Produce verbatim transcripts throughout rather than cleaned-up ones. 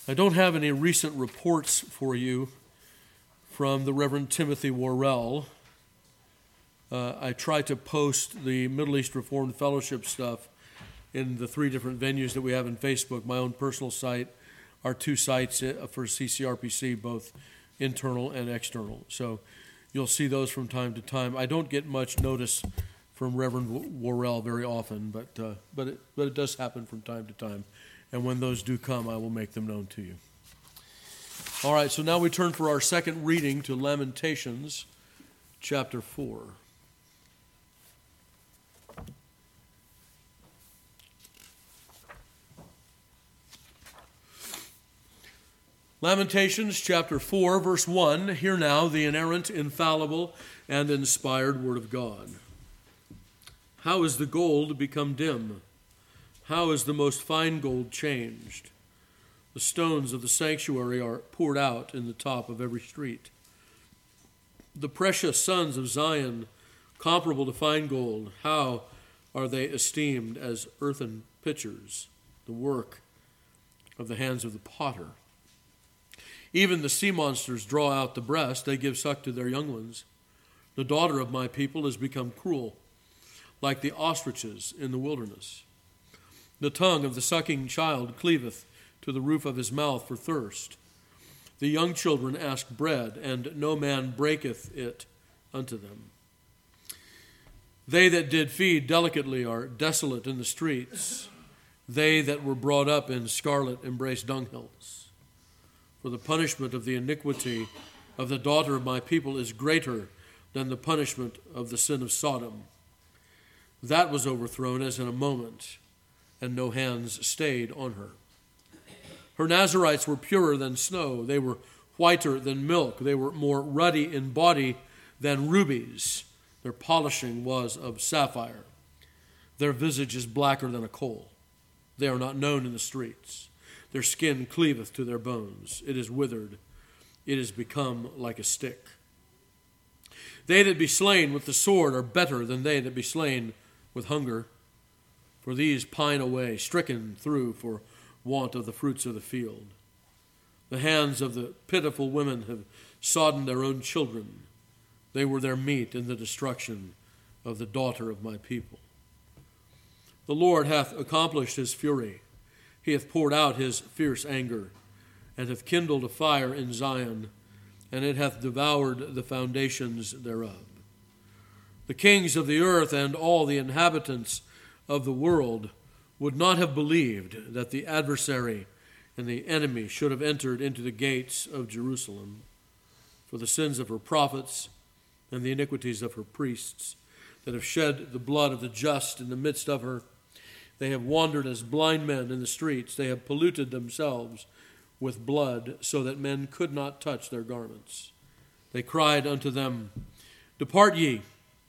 I don't have any recent reports for you from the Reverend Timothy Worrell. Uh, I try to post the Middle East Reformed Fellowship stuff in the three different venues that we have in Facebook, my own personal site, our two sites for C C R P C, both internal and external. So you'll see those from time to time. I don't get much notice from Reverend Worrell very often, but uh, but it, but it does happen from time to time. And when those do come, I will make them known to you. All right, so now we turn for our second reading to Lamentations chapter four. Lamentations chapter four, verse one, hear now the inerrant, infallible, and inspired word of God. How is the gold become dim? How is the most fine gold changed? The stones of the sanctuary are poured out in the top of every street. The precious sons of Zion, comparable to fine gold, how are they esteemed as earthen pitchers, the work of the hands of the potter. Even the sea monsters draw out the breast, they give suck to their young ones. The daughter of my people has become cruel, like the ostriches in the wilderness. The tongue of the sucking child cleaveth to the roof of his mouth for thirst. The young children ask bread, and no man breaketh it unto them. They that did feed delicately are desolate in the streets. They that were brought up in scarlet embrace dunghills. For the punishment of the iniquity of the daughter of my people is greater than the punishment of the sin of Sodom. That was overthrown as in a moment, and no hands stayed on her. Her Nazarites were purer than snow. They were whiter than milk. They were more ruddy in body than rubies. Their polishing was of sapphire. Their visage is blacker than a coal. They are not known in the streets. Their skin cleaveth to their bones. It is withered. It is become like a stick. They that be slain with the sword are better than they that be slain with hunger. For these pine away, stricken through for want of the fruits of the field. The hands of the pitiful women have sodden their own children. They were their meat in the destruction of the daughter of my people. The Lord hath accomplished his fury. He hath poured out his fierce anger, and hath kindled a fire in Zion, and it hath devoured the foundations thereof. The kings of the earth and all the inhabitants of the world would not have believed that the adversary and the enemy should have entered into the gates of Jerusalem. For the sins of her prophets and the iniquities of her priests that have shed the blood of the just in the midst of her, they have wandered as blind men in the streets. They have polluted themselves with blood so that men could not touch their garments. They cried unto them, Depart ye.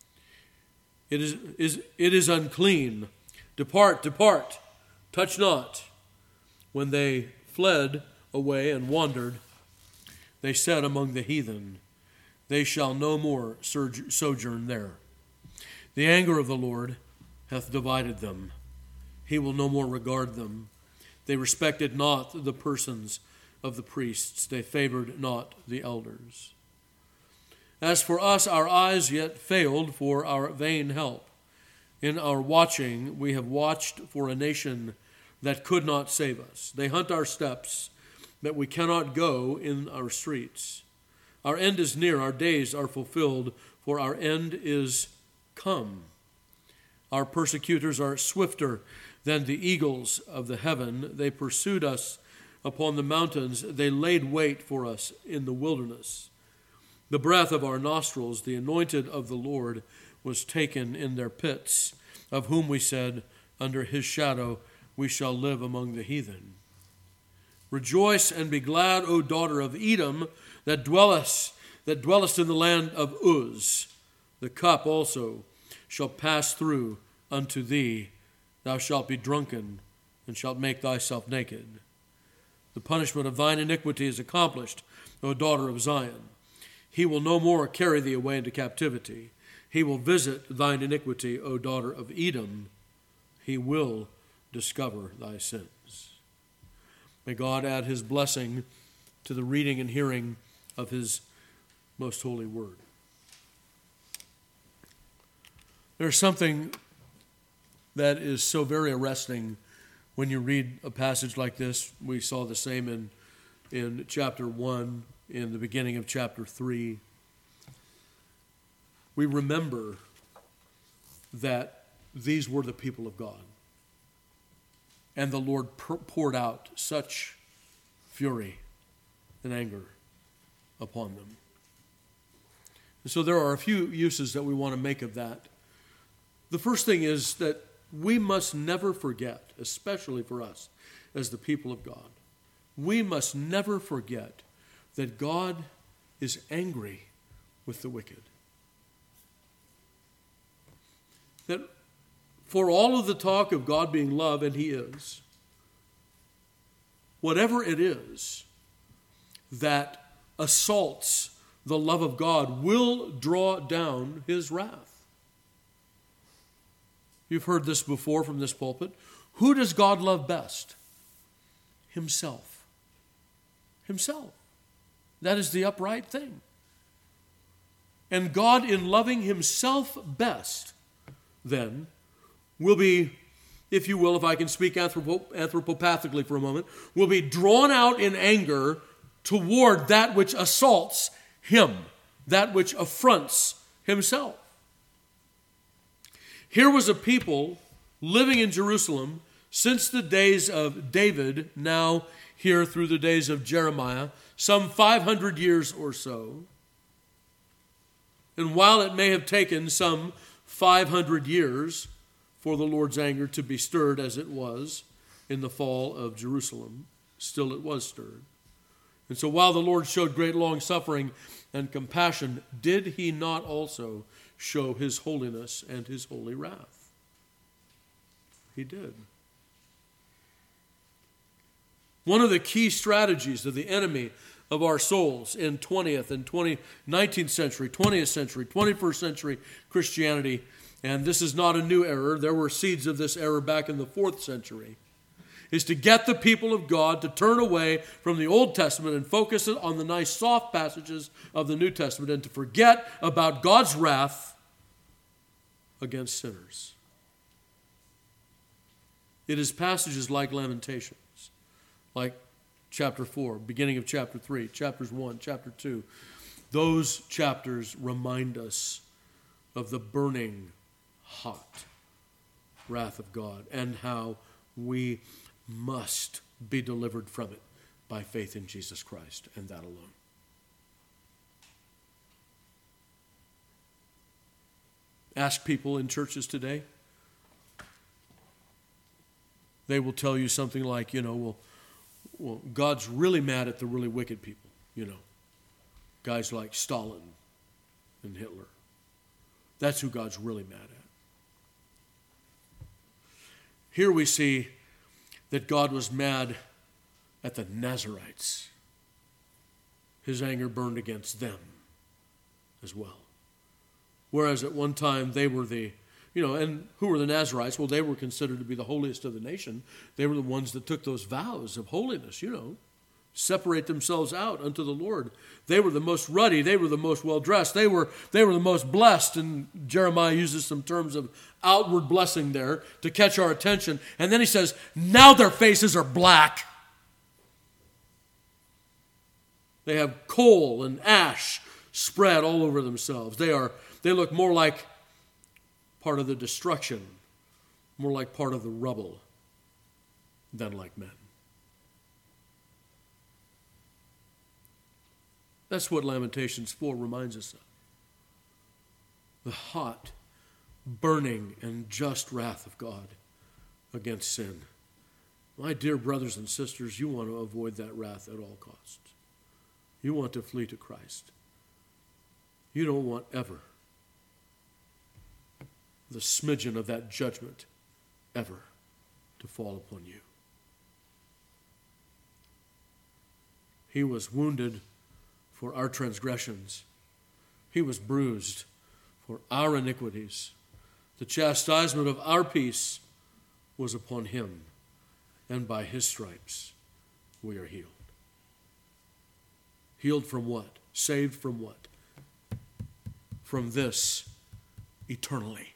It is, is, it is unclean. Depart, depart, touch not. When they fled away and wandered, they said among the heathen, They shall no more sojourn there. The anger of the Lord hath divided them. He will no more regard them. They respected not the persons of the priests. They favored not the elders. As for us, our eyes yet failed for our vain help. In our watching, we have watched for a nation that could not save us. They hunt our steps, that we cannot go in our streets. Our end is near, our days are fulfilled, for our end is come. Our persecutors are swifter than the eagles of the heaven. They pursued us upon the mountains. They laid wait for us in the wilderness. The breath of our nostrils, the anointed of the Lord, was taken in their pits, of whom we said, Under his shadow we shall live among the heathen. Rejoice and be glad, O daughter of Edom, that dwellest, that dwellest in the land of Uz. The cup also shall pass through unto thee. Thou shalt be drunken, and shalt make thyself naked. The punishment of thine iniquity is accomplished, O daughter of Zion. He will no more carry thee away into captivity. He will visit thine iniquity, O daughter of Edom. He will discover thy sins. May God add his blessing to the reading and hearing of his most holy word. There's something that is so very arresting when you read a passage like this. We saw the same in, in chapter one, in the beginning of chapter three. We remember that these were the people of God. And the Lord poured out such fury and anger upon them. And so there are a few uses that we want to make of that. The first thing is that we must never forget, especially for us as the people of God, we must never forget that God is angry with the wicked. That for all of the talk of God being love, and he is, whatever it is that assaults the love of God will draw down his wrath. You've heard this before from this pulpit. Who does God love best? Himself. Himself. That is the upright thing. And God, in loving himself best, then, will be, if you will, if I can speak anthropo- anthropopathically for a moment, will be drawn out in anger toward that which assaults him, that which affronts himself. Here was a people living in Jerusalem since the days of David, now here through the days of Jeremiah, some five hundred years or so. And while it may have taken some five hundred years for the Lord's anger to be stirred as it was in the fall of Jerusalem, still it was stirred. And so while the Lord showed great long-suffering and compassion, did he not also show his holiness and his holy wrath? He did. One of the key strategies of the enemy of our souls in twentieth and nineteenth century, twentieth century, twenty-first century Christianity, and this is not a new error, there were seeds of this error back in the fourth century, is to get the people of God to turn away from the Old Testament and focus on the nice soft passages of the New Testament and to forget about God's wrath against sinners. It is passages like Lamentations, like chapter four, beginning of chapter three, chapters one, chapter two. Those chapters remind us of the burning, hot wrath of God and how we must be delivered from it by faith in Jesus Christ and that alone. Ask people in churches today. They will tell you something like, you know, well, well, God's really mad at the really wicked people, you know, guys like Stalin and Hitler. That's who God's really mad at. Here we see that God was mad at the Nazarites. His anger burned against them as well. Whereas at one time they were the, you know, and who were the Nazarites? Well, they were considered to be the holiest of the nation. They were the ones that took those vows of holiness, you know, separate themselves out unto the Lord. They were the most ruddy. They were the most well-dressed. They were, they were the most blessed. And Jeremiah uses some terms of outward blessing there to catch our attention. And then he says, now their faces are black. They have coal and ash spread all over themselves. They are, they look more like part of the destruction, more like part of the rubble than like men. That's what Lamentations four reminds us of. The hot, burning, and just wrath of God against sin. My dear brothers and sisters, you want to avoid that wrath at all costs. You want to flee to Christ. You don't want ever the smidgen of that judgment ever to fall upon you. He was wounded for our transgressions. He was bruised for our iniquities. The chastisement of our peace was upon him, and by his stripes we are healed. Healed from what? Saved from what? From this eternally,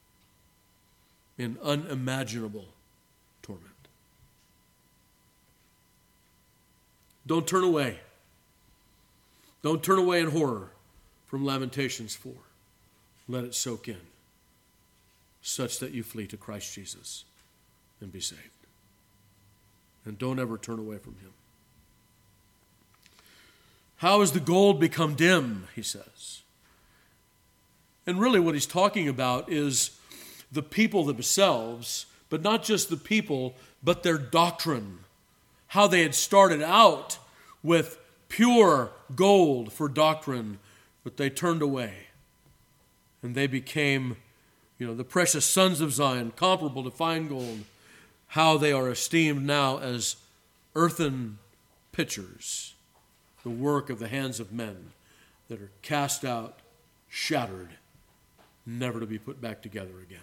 in unimaginable torment. Don't turn away. Don't turn away in horror from Lamentations four. Let it soak in, such that you flee to Christ Jesus and be saved. And don't ever turn away from him. How has the gold become dim, he says. And really what he's talking about is the people themselves, but not just the people, but their doctrine. How they had started out with pure gold for doctrine, but they turned away. And they became, you know, the precious sons of Zion, comparable to fine gold. How they are esteemed now as earthen pitchers, the work of the hands of men that are cast out, shattered, never to be put back together again.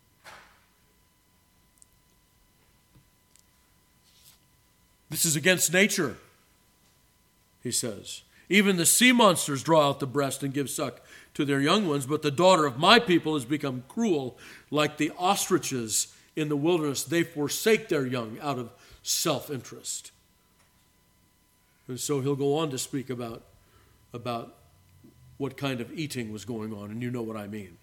This is against nature, he says. Even the sea monsters draw out the breast and give suck to their young ones, but the daughter of my people has become cruel, like the ostriches in the wilderness. They forsake their young out of self-interest. And so he'll go on to speak about, about what kind of eating was going on, and you know what I mean.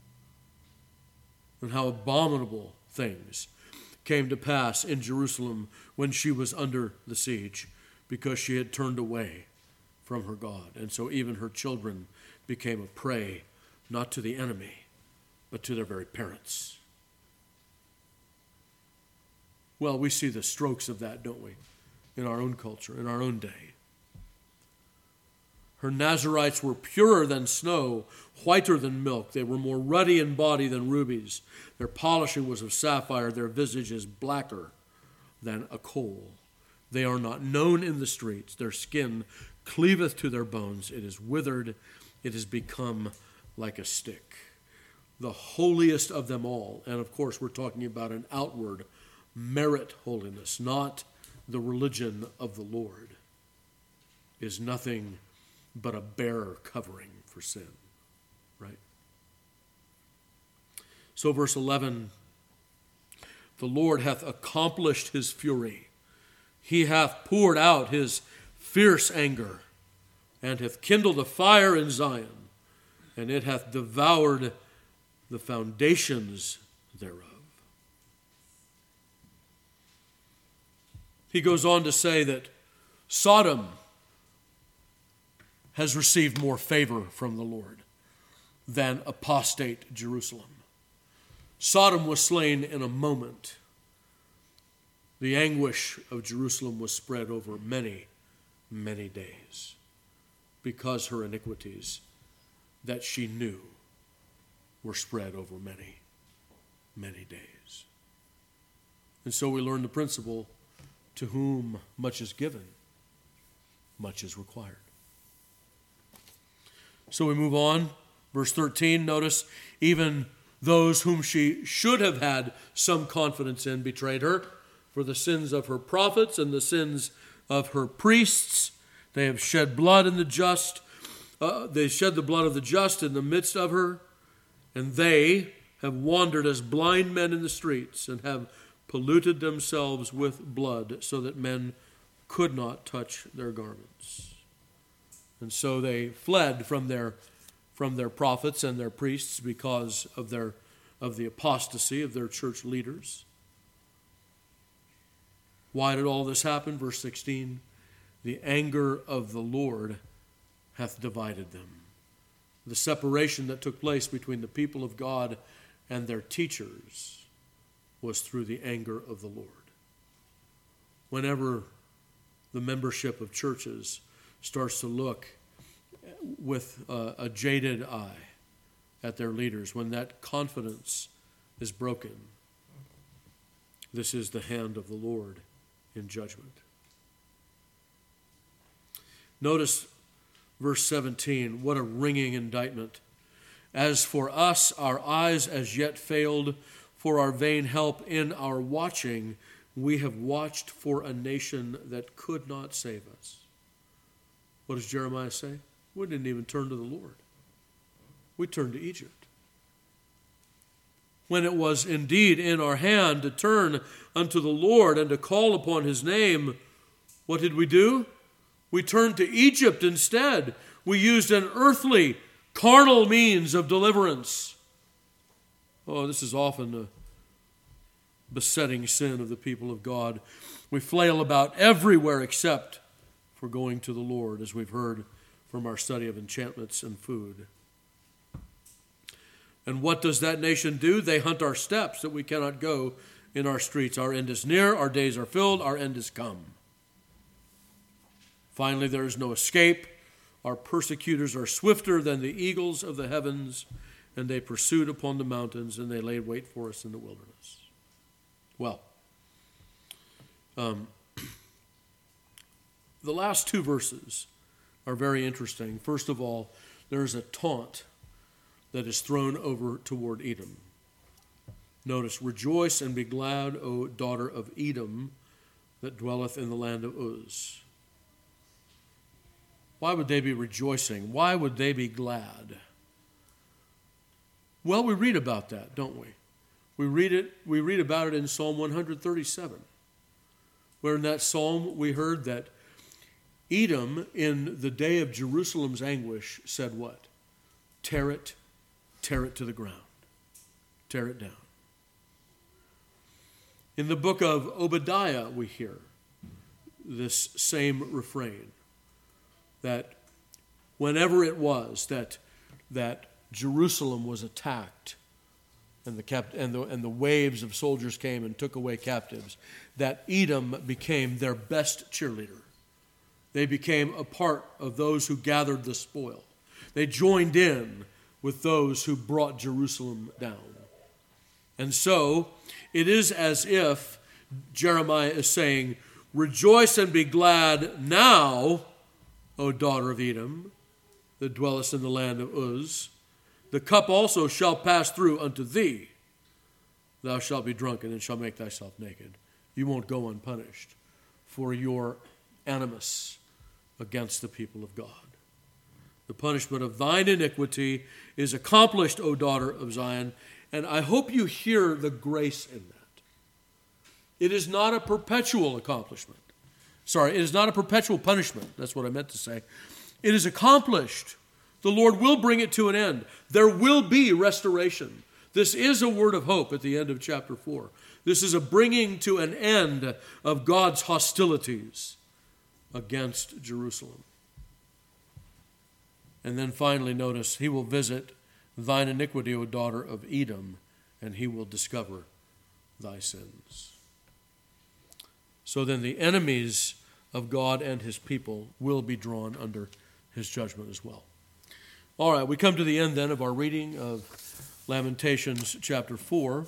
And how abominable things came to pass in Jerusalem when she was under the siege, because she had turned away from her God. And so even her children became a prey, not to the enemy, but to their very parents. Well, we see the strokes of that, don't we, in our own culture, in our own day. Her Nazarites were purer than snow, whiter than milk. They were more ruddy in body than rubies. Their polishing was of sapphire. Their visage is blacker than a coal. They are not known in the streets. Their skin cleaveth to their bones. It is withered. It has become like a stick. The holiest of them all, and of course we're talking about an outward merit holiness, not the religion of the Lord, is nothing but a bare covering for sin, right? So verse eleven, the Lord hath accomplished his fury. He hath poured out his fierce anger, and hath kindled a fire in Zion, and it hath devoured the foundations thereof. He goes on to say that Sodom has received more favor from the Lord than apostate Jerusalem. Sodom was slain in a moment. The anguish of Jerusalem was spread over many, many days, because her iniquities that she knew were spread over many, many days. And so we learn the principle, to whom much is given, much is required. So we move on. Verse thirteen, notice, even those whom she should have had some confidence in betrayed her. For the sins of her prophets and the sins of her priests, they have shed blood in the just. Uh, they shed the blood of the just in the midst of her. And they have wandered as blind men in the streets and have polluted themselves with blood so that men could not touch their garments. And so they fled from their from their prophets and their priests because of their of the apostasy of their church leaders. Why did all this happen? Verse sixteen, the anger of the Lord hath divided them. The separation that took place between the people of God and their teachers was through the anger of the Lord. Whenever the membership of churches starts to look with a, a jaded eye at their leaders, when that confidence is broken, this is the hand of the Lord in judgment. Notice verse seventeen, what a ringing indictment. As for us, our eyes as yet failed, for our vain help in our watching, we have watched for a nation that could not save us. What does Jeremiah say? We didn't even turn to the Lord. We turned to Egypt. When it was indeed in our hand to turn unto the Lord and to call upon his name, what did we do? We turned to Egypt instead. We used an earthly, carnal means of deliverance. Oh, this is often a besetting sin of the people of God. We flail about everywhere except for going to the Lord, as we've heard from our study of enchantments and food. And what does that nation do? They hunt our steps that we cannot go in our streets. Our end is near, our days are filled, our end is come. Finally, there is no escape. Our persecutors are swifter than the eagles of the heavens, and they pursued upon the mountains, and they laid wait for us in the wilderness. Well, um, the last two verses are very interesting. First of all, there's a taunt that is thrown over toward Edom. Notice, rejoice and be glad, O daughter of Edom, that dwelleth in the land of Uz. Why would they be rejoicing? Why would they be glad? Well, we read about that, don't we? We read it. We read about it in Psalm one thirty-seven, where in that psalm we heard that Edom, in the day of Jerusalem's anguish, said what? Tear it, tear it to the ground. Tear it down. In the book of Obadiah, we hear this same refrain, that whenever it was that, that Jerusalem was attacked and the, cap- and, the, and the waves of soldiers came and took away captives, that Edom became their best cheerleader. They became a part of those who gathered the spoil. They joined in with those who brought Jerusalem down. And so it is as if Jeremiah is saying, rejoice and be glad now, O daughter of Edom, that dwellest in the land of Uz. The cup also shall pass through unto thee. Thou shalt be drunken and shalt make thyself naked. You won't go unpunished for your animus against the people of God. The punishment of thine iniquity is accomplished, O daughter of Zion, and I hope you hear the grace in that. It is not a perpetual accomplishment. Sorry, it is not a perpetual punishment. That's what I meant to say. It is accomplished. The Lord will bring it to an end. There will be restoration. This is a word of hope at the end of chapter four. This is a bringing to an end of God's hostilities against Jerusalem. And then finally, notice, he will visit thine iniquity, O daughter of Edom, and he will discover thy sins. So then the enemies of God and his people will be drawn under his judgment as well. All right, we come to the end then of our reading of Lamentations chapter four.